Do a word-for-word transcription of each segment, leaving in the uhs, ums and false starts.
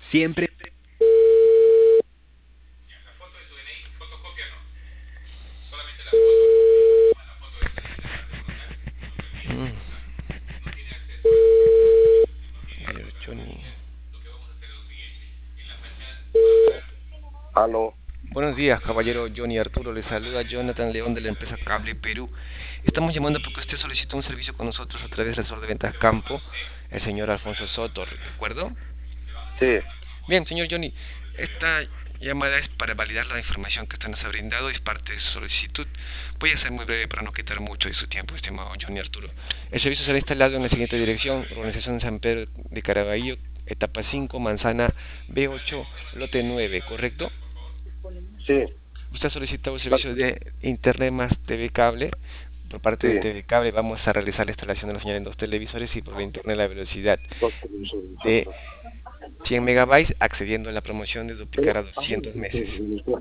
Siempre. Mm. Caballero Johnny. Aló, Buenos días, caballero Johnny Arturo. Le saluda Jonathan León de la empresa Cable Perú. Estamos llamando porque usted solicitó un servicio con nosotros a través del asesor de ventas Campo, el señor Alfonso Soto, ¿de acuerdo? sí, Bien, señor Johnny, esta llamada es para validar la información que usted nos ha brindado y es parte de su solicitud. Voy a ser muy breve para no quitar mucho de su tiempo, estimado Johnny Arturo. El servicio será instalado en la siguiente dirección: Organización San Pedro de Caraballo, etapa cinco, manzana B ocho, lote nueve, ¿correcto? sí, Usted ha solicitado el tal- servicio de Internet más T V Cable. Por parte de sí, T V Cable vamos a realizar la instalación de la señal en dos televisores y por la Internet la velocidad dos televisores, de ajá. cien megabytes, accediendo a la promoción de duplicar a doscientos meses.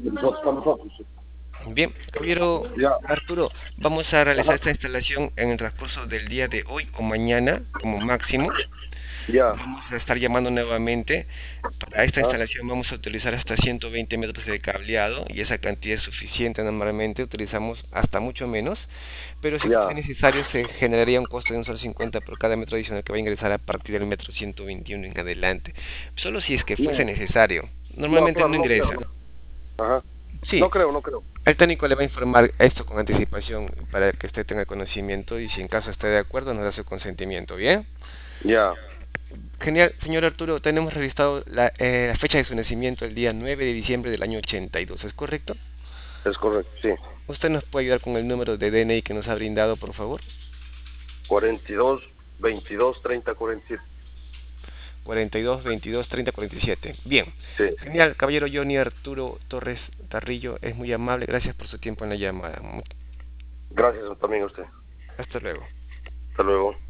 Bien, caballero Ya, Arturo, vamos a realizar ajá, esta instalación en el transcurso del día de hoy o mañana como máximo. ya, Vamos a estar llamando nuevamente. Para esta ah, instalación vamos a utilizar hasta ciento veinte metros de cableado y esa cantidad es suficiente. Normalmente utilizamos hasta mucho menos, pero si fuese ya, necesario se generaría un costo de un solo cincuenta por cada metro adicional que va a ingresar a partir del metro ciento veintiuno en adelante. Solo si es que fuese no, necesario. no, Normalmente claro, no no creo, ingresa. no, ajá, Sí, no creo, no creo, el técnico le va a informar esto con anticipación para que usted tenga conocimiento y si en caso esté de acuerdo nos da su consentimiento. ¿Bien? ya, Genial, señor Arturo, tenemos registrado la, eh, la fecha de su nacimiento el día nueve de diciembre del año ochenta y dos, ¿es correcto? es correcto, sí, ¿Usted nos puede ayudar con el número de D N I que nos ha brindado, por favor? cuarenta y dos, veintidós, treinta, cuarenta y siete, cuarenta y dos, veintidós, treinta, cuarenta y siete. Bien. sí, Genial, caballero Johnny Arturo Torres Tarrillo, es muy amable, gracias por su tiempo en la llamada. Mu- gracias también a usted, Hasta luego. hasta luego.